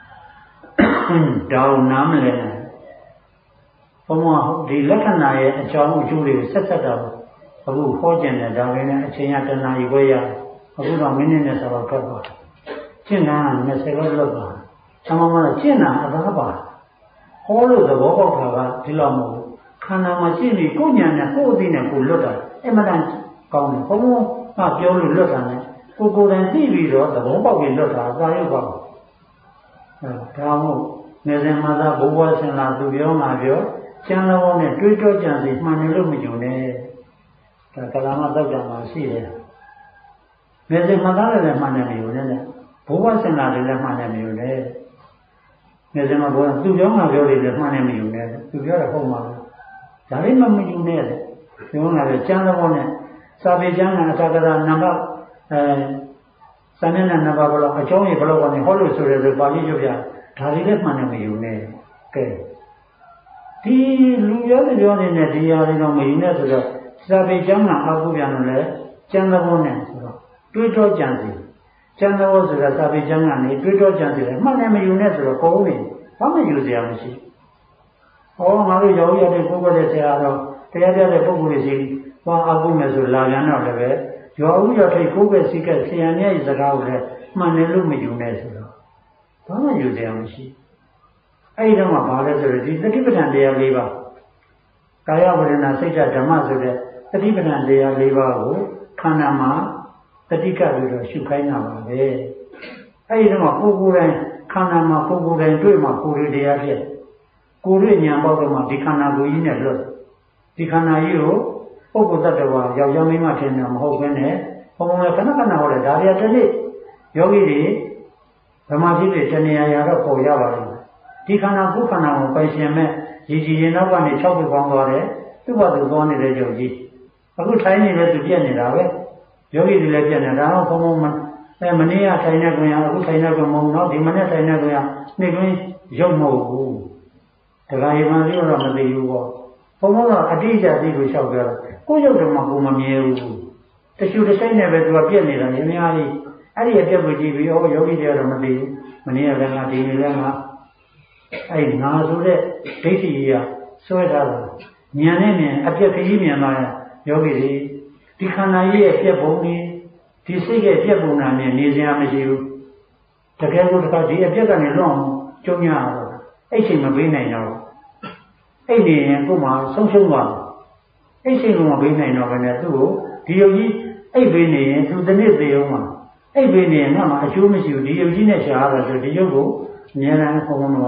A: တောင်းနားမလဲဘုံဘုံဒီလက္ခဏာရဲ့အကြောင်းအကျိုးတွေကိုဆက်ဆက်တော့အခုဟောကျင်တယ်ဒါပဲနဲ့အချိန်ရတနာယူခွဲရအခုတော့မိနစ်နဲ့ဆိုတော့ခက်သွားကျင့်တာ၂၀လောက်လွတ်သွားဆမမကျင့်တာအသာပါဟောလို့သဘောပေါက်တာကဒီလောက်မဟုတ်ဘူးခန္ဓာမှာကျင့်ပြီးကိုယ်ဉာဏ်နဲ့ကိုယ်အသိနဲ့ကိုယ်လွတ်တာအမှန်တန်ကောင်းတယ်ဘုံဘုံကပြောလို့လွတ်တာနဲ့ကိုယ်ကိုယ်တိုင်သိပြီးတော့သဘောပေါက်ပြီးလွတ်တာသာရုပ်ပါအဲဒါမို့နေစဉ်မှာသာဘဝဆင်လာသူပြောမှာပြောကျမ်းလောနဲ့တွေးတောကြံစီမှန်တယ်လို့မယူနဲ့ဒါကလာမသောက်ကြမှာရှိတယ်နေစဉ်မှာသာလည်းမှန်တယ်မယူနဲ့ဘဝဆင်လာတယ်လည်းမှန်တယ်မယူနဲ့နေစဉ်မှာဘဝသူပြောမှာပြောတယ်လည်းမှန်တယ်မယူနဲ့သူပြောတယ်ဟုတ်မှာဒါလေးမှမယူနဲ့ပြောလာတယ်ကျမ်းလောနဲ့စာပေကျမ်းကအထာကရာနံပါတ်အဲစာမျက်နှာနံပါတ်ဘလောက်အကြောင်းကြီးဘလောက်ကနေဟောလို့ဆိုရဲဆိုပါဠိကျပြဒါလေးလည်းမှန်တယ်မယူနဲ့ကဲဒီလူပြောတဲ့ပြောနေတဲ့ဒီဟာတွေတော့မယူနဲ့ဆိုတော့စာပေကျမ်းကအကုပြန်လို့လဲကျမ်းသောနဲ့ဆိုတော့တွေးတောကြံစီကျမ်းသောဆိုတာစာပေကျမ်းကနေတွေးတောကြံစီတယ်မှန်တယ်မယူနဲ့ဆိုတော့ကိုယ်နေဘာမှယူစရာမရှိဟောငါတို့ရောက်ရတဲ့ကိုယ်ကလေးဆရာတော့တရားပြတဲ့ပုဂ္ဂိုလ်တွေစီသွားအကုမယ်ဆိုလာပြန်တော့လည်းပဲရောဥရထိတ်ကိုယ်ပဲစိကဆရာမြတ်ရဲ့စကားကိုလည်းမှန်တယ်လို့မယူနဲ့ဆိုတော့ဘာမှယူစရာမရှိအဲ့ဒီတော့မှဘာလဲဆိုတော့ဒီသတိပဋ္ဌာန်တရား၄ပါးကာယဝေဒနာစိတ်ဓာတ်ဓမ္မဆိုတဲ့သတိပဋ္ဌာန်တရား၄ပါးကိုခန္ဓာမှာတတိကပြီးတော့ရှုခိုင်းတာပါပဲအဲ့ဒီတော့မှကိုယ်ကိုယ်တိုင်ခန္ဓာမှာကိုယ်ကိုယ်တိုင်တွေ့မှကိုယ်ရတရားဖြစ်ကိုယ်ရဉာဏ်ပေါက်တော့မှဒီခန္ဓာကိုယ်ကြီးနဲ့လွတ်ဒီခန္ဓာကြီးကိုပုဂ္ဂိုလ်တ attva ယောက်ျားမိန်းမထင်တာမဟုတ်ဘဲနဲ့ဘုံဘုံကခဏခဏဟောတယ်ဒါတွေကတစ်နေ့ယောဂီတွေဓမ္မဖြစ်တွေတဏှာရာတော့ပေါ်ရပါလိမ့်မယ်ဒီခန္ဓာကိုယ်ခန္ဓာကိုပိုင်ရှင်မဲ့ရည်ကြည်ရင်နောက်ကနေ၆ခုပေါင်းသွားတယ်သူ့ဘာသူသွားနေတဲ့ယောဂီအခုထိုင်းနေလဲသူပြက်နေတာပဲယောဂီတွေလည်းပြက်နေတာတော့ဘုံဘုံမအဲမနေ့ကထိုင်နေကြရင်အခုထိုင်နေကြမဟုတ်တော့ဒီမနေ့ထိုင်နေကြရင်နေ့ကင်းရုပ်မဟုတ်ဘူးတရားရမှန်လို့တော့မသိဘူးပေါ့ဘုံဘုံကအတိအကျသိကိုလျှောက်ကြတော့ကိုယ်ရုပ်ဓမ္မကိုမမြဲဘူးတချို့တစ်စိမ့်နဲ့ပဲသူကပြက်နေတာနေအများကြီးအဲ့ဒီအပြက်ကိုကြည့်ပြီးဩယောဂီတွေကတော့မသိဘူးမနေ့ကလည်းငါဒီနေ့လည်းငါအဲ့ငါဆိုတဲ့ဒိဋ္ဌိကြီးကဆွဲထားတာဉာဏ်နဲ့မြင်အပြက်ခကြီးမြင်လာရင်ယောဂီတွေဒီခန္ဓာကြီးရဲ့ပြက်ပုံကြီးဒီစိတ်ရဲ့ပြက်ပုံနာနဲ့နေစရာမရှိဘူးတကယ်လို့တခါဒီအပြက်ကနေလွတ်အောင်ကြုံရတော့အဲ့ချိန်မပေးနိုင်တော့အဲ့ဒီရင်ကို့မှာဆုံးရှုံးသွားတယ်အဲ့ချိန်ကမပေးနိုင်တော့ဘဲနဲ့သူ့ကိုဒီယုတ်ကြီးအဲ့ပေးနေရင်သူတစ်နှစ်သေးအောင်မှာအဲ့ပေးနေရင်ငါမှအကျိုးမရှိဘူးဒီယုတ်ကြီးနဲ့ရှားရတော့ဆိုဒီယုတ်ကိုအများအားဘုံဘုံကဟို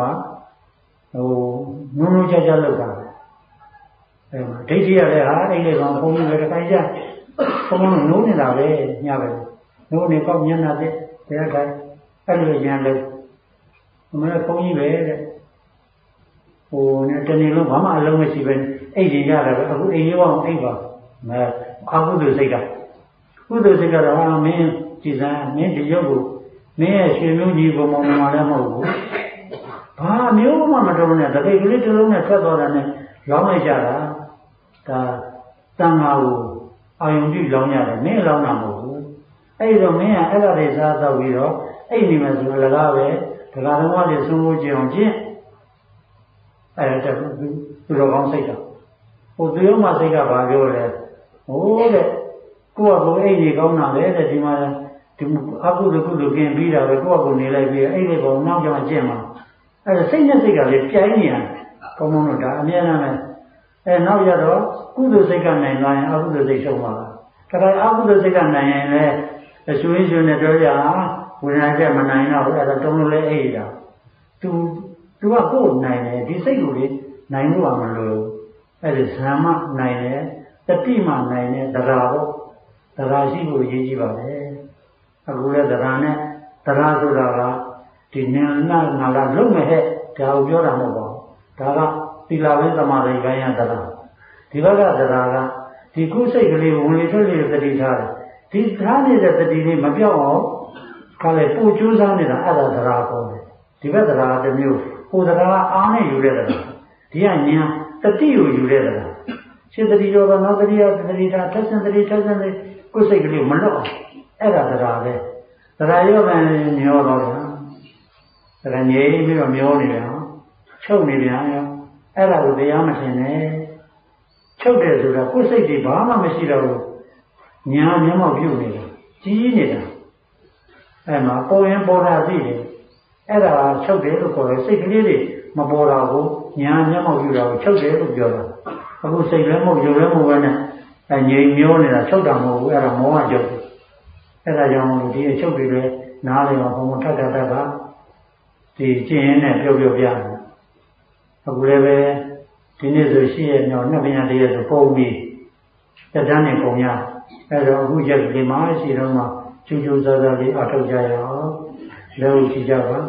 A: နုံနုံကြကြလောက်တာအဲ့မှာဒိဋ္ဌိရတဲ့ဟာအဲ့ဒီကောင်ဘုံကြီးပဲတစ်ခါကြဘုံဘုံနိုးနေတာပဲညပဲနိုးနေပေါက်ညနာတဲ့တရားခိုင်းအဲ့လိုရန်လို့အမေဘုံကြီးပဲတဲ့ဟိုနဲ့တနေ့လုံးဘာမှအလုံးမရှိပဲအဲ့ဒီရတယ်ပဲအခုအိမ်ရောအိမ်ပါမဲအာဟုသူစိတ်ကကုသိုလ်စိတ်ကတော့ဟာမင်းကြည်စမ်းမင်းဒီရုပ်ကိုမင်းရဲ့ရှင်မျိုးကြီးဘုံဘုံမှာလည်းမဟုတ်ဘူးဘာမျိုးမှမတော်နဲ့တပိတ်ကလေးတစ်လုံးနဲ့ထွက်သွားတာနဲ့လောင်းလိုက်ကြတာဒါတန်ဃာကိုအာယုန်ပြုလောင်းရတယ်မင်းလောင်းတာမဟုတ်ဘူးအဲ့တော့မင်းကအဲ့ဒါတွေစားတော့ပြီးတော့အဲ့ဒီမှာဆိုလကားပဲဒကာတော်ကလည်းသုံးဖို့ကြည့်အောင်ကျင့်အဲ့ဒါသူသူတော်ကောင်းစိတ်တော့ဟိုသူရောမှစိတ်ကဘာပြောလဲဟိုတဲ့ကိုယ့်အကူအိတ်ကြီးကောင်းတာပဲတဲ့ဒီမှာဒီအကုသိုလ်ကုသိုလ်กินပြီးတာပဲကိုယ့်အကူနေလိုက်ပြီးအဲ့ဒီကောင်နောက်ကျမှကျင့်မှာအဲ့ဒါစိတ်နဲ့စိတ်ကလည်းပြိုင်နေရတယ်ကောင်းကောင်းတော့ဒါအများအားနဲ့အဲနောက်ရတော့ကုသိုလ်စိတ်ကနိုင်သွားရင်အကုသိုလ်စိတ်ဆုံးပါလားဒါကြအကုသိုလ်စိတ်ကနိုင်ရင်လည်းအဆွေးဆွေးနဲ့ပြောကြဝိညာဉ်ချက်မနိုင်တော့ဘူးအဲ့ဒါတုံးလို့လည်းအိတ်တာသူသူကကိုယ်နိုင်တယ်ဒီစိတ်ကိုလေနိုင်လို့မလို့အဲ့ဒီဇာမနိုင်တယ်တတိမှနိုင်တယ်တရားပေါ့တရားရှိဖို့ရည်ကြီးပါလေအခုလည်းတရားနဲ့တရားဆိုတာကဒီဉာဏ်နာငါလာလုံးမဲ့ဟဲ့ဒါကိုပြောတာမဟုတ်ပါဘူးဒါကသီလဝိသမာဓိပိုင်းရတရားဒီဘက်ကတရားကဒီကုစိတ်ကလေးဝင်လေထွက်လေတတိထားတယ်ဒီထားနေတဲ့တတိလေးမပြောက်အောင်ခါလေပူကျိုးစားနေတာအဲ့ဒါတရားပေါ်တယ်ဒီဘက်တရားတစ်မျိုးဟိုတရားကအားနဲ့ယူတဲ့တရားဒီကဉာဏ်တတိကိုယူတဲ့တရားစေတတိရောကနောက်တတိယတတိတာထက်ဆင်တတိထက်ဆင်တတိကိုယ်စိတ်ကလေးမလွတ်အောင်အဲ့ဒါတရားပဲတရားရောပဲမျောတော့ဗျာတရားငြိမ်းပြီးတော့မျောနေတယ်ဟောချုပ်နေပြန်ရောအဲ့ဒါကိုတရားမထင်နဲ့ချုပ်တယ်ဆိုတာကိုယ်စိတ်တွေဘာမှမရှိတော့ဘူးညာမျက်မှောက်ပြုတ်နေတာကြီးနေတာအဲ့မှာပေါ်ရင်ပေါ်တာသိတယ်အဲ့ဒါချုပ်တယ်လို့ခေါ်တယ်စိတ်ကလေးတွေမပေါ်တော့ဘူးညာမျက်မှောက်ပြုတာကိုချုပ်တယ်လို့ပြောတာအခုစိတ်လည်းမဟုတ်ရုပ်လည်းမဟုတ်ပဲနဲ့အငြိမ်မျောနေတာချုပ်တာမဟုတ်ဘူးအဲ့ဒါမောဟချုပ်အဲ့ဒါကြောင့်မို့ဒီအချုပ်တွေလည်းနားလည်အောင်ဘုံဘုံထပ်ထပ်ထပ်ပါဒီကျင့်ရင်းနဲ့ပြောပြောပြတယ်အခုလည်းပဲဒီနေ့ဆိုရှိရမြောက်နှစ်ပညာတည်းရဆိုပုံပြီးတက်တန်းနဲ့ပုံရအဲ့တော့အခုရက်ဒီမှာရှိတော့မှကျူးကျူးစားစားလေးအထောက်ကြရအောင်လည်းရှိကြပါ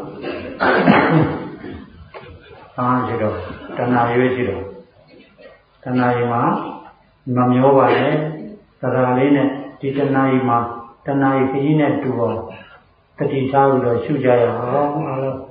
A: အားရှိတော့တဏှာရွေးရှိတော့တဏှာကြီးမှာမမျောပါနဲ့တရားလေးနဲ့ဒီတဏှာကြီးမှာတဏှာကြီးခကြီးနဲ့တူအောင်တတိထားပြီးတော့ရှုကြရအောင်အားလုံး